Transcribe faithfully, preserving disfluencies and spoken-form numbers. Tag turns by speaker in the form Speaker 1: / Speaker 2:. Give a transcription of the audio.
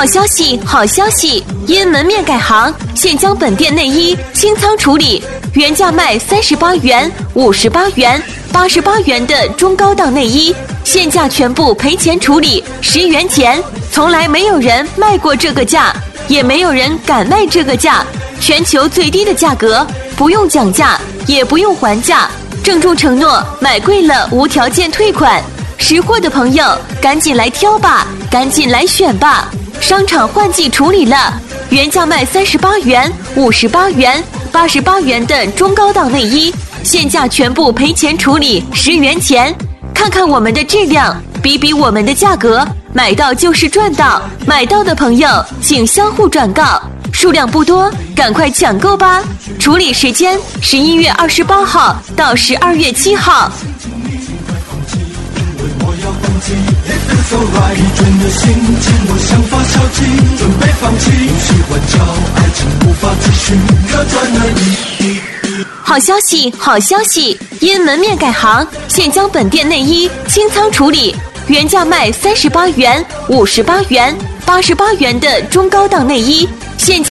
Speaker 1: 好消息，好消息！因门面改行，现将本店内衣清仓处理，原价卖三十八元、五十八元、八十八元的中高档内衣，现价全部赔钱处理，十元钱。从来没有人卖过这个价，也没有人敢卖这个价，全球最低的价格，不用讲价，也不用还价，郑重承诺买贵了无条件退款。识货的朋友赶紧来挑吧，赶紧来选吧！商场换季处理了，原价卖三十八元、五十八元、八十八元的中高档内衣，现价全部赔钱处理，十元钱。看看我们的质量，比比我们的价格，买到就是赚到。买到的朋友请相互转告，数量不多，赶快抢购吧！处理时间十一月二十八号到十二月七号。
Speaker 2: 疲倦的心情，我想发消极，准备放弃，喜欢叫爱情无法继续，可转而已。
Speaker 1: 好消息，好消息！因门面改行，现将本店内衣清仓处理，原价卖三十八元、五十八元、八十八元的中高档内衣，现